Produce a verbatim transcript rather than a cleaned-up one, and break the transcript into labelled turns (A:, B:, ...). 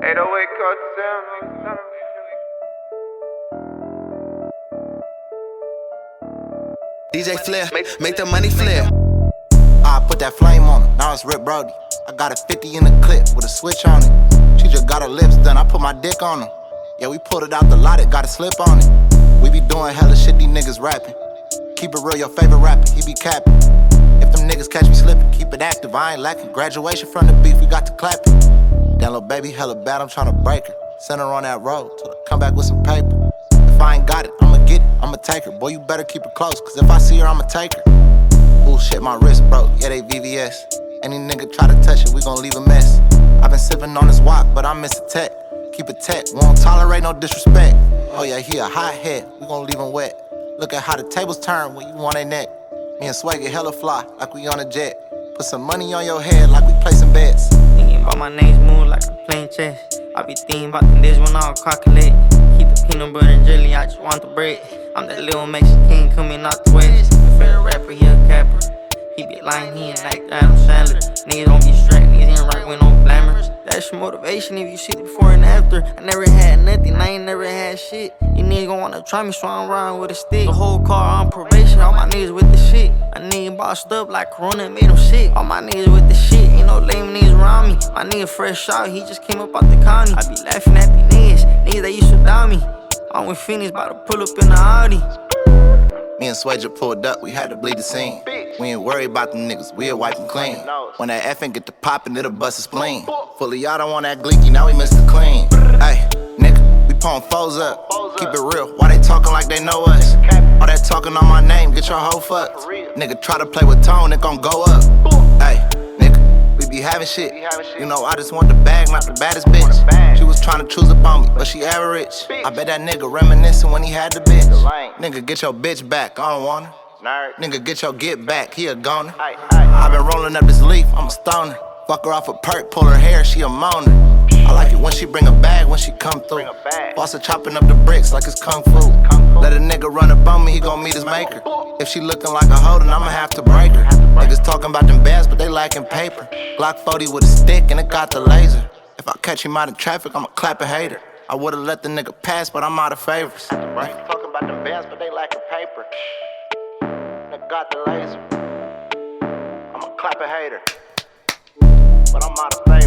A: eight oh eight cartel,
B: D J Flair, make, make the money flare. I put that flame on her, now it's Rip Brody. I got a fifty in the clip with a switch on it. She just got her lips done, I put my dick on her. Yeah, we pulled it out the lot, it got a slip on it. We be doing hella shit, these niggas rapping. Keep it real, your favorite rapper, he be capping. If them niggas catch me slipping, keep it active, I ain't lacking. Graduation from the beef, we got to clapping. That little baby hella bad, I'm tryna break her. Send her on that road till I come back with some paper. If I ain't got it, I'ma get it, I'ma take her. Boy, you better keep it close, cause if I see her, I'ma take her. Ooh, shit, my wrist broke, yeah, they V V S. Any nigga try to touch it, we gon' leave a mess. I been sippin' on this wok, but I miss a tech. Keep it tech, won't tolerate no disrespect. Oh yeah, he a hot head, we gon' leave him wet. Look at how the tables turn when you on their neck. Me and Sway get hella fly, like we on a jet. Put some money on your head, like we play some bets.
C: Thinking about my name's move like I'm playing chess. I be thinking about the days when I was calculate. Keep the peanut butter and jelly, I just want the bread. I'm that little Mexican coming out the west. Favorite rapper, he a capper. He be lying, he ain't like Adam Sandler. Niggas don't be strapped, niggas ain't right with no glamour. That's your motivation if you see the before and after. I never had nothing, I ain't never had shit. You niggas gon' wanna try me, so I'm riding with a stick. The whole car on probation, all my niggas with the shit. A nigga bossed up like Corona made him sick. All my niggas with the shit, ain't no lame niggas around me. My nigga fresh out, he just came up out the county. I be laughing at these niggas, niggas that used to doubt me. I'm with Phoenix, bout to pull up in the Audi.
B: Me and Sway just pulled up, we had to bleed the scene. We ain't worried about them niggas, we'll wipe them clean. When that effing get to poppin', it'll bust a spleen. Fully y'all don't want that gleeky, now we miss the clean. Hey, nigga, we pulling foes up. Keep it real, why they talking like they know us? All that talking on my name, get your hoe fucked. Nigga try to play with tone, it gon' go up. Hey, nigga, we be having shit. You know, I just want the bag, not the baddest bitch. She was trying to choose up on me, but she average. I bet that nigga reminiscing when he had the bitch. Nigga, get your bitch back, I don't want her. Nigga, get your get back, he a goner. I been rolling up this leaf, I'm a stoner. Fuck her off a perk, pull her hair, she a moaner. I like it when she bring a bag, when she come through. Boss her chopping up the bricks like it's kung fu. Let a nigga run up on me, he gon' meet his maker. If she looking like a hoe, then I'ma have to break her. Niggas talking about them bands, but they lacking paper. Glock forty with a stick and it got the laser. If I catch him out in traffic, I'ma clap a hater. I would've let the nigga pass, but I'm out of favors. Right? Talking about them bands, but they lacking paper. Nigga got the laser. I'ma clap a hater, but I'm out of favor.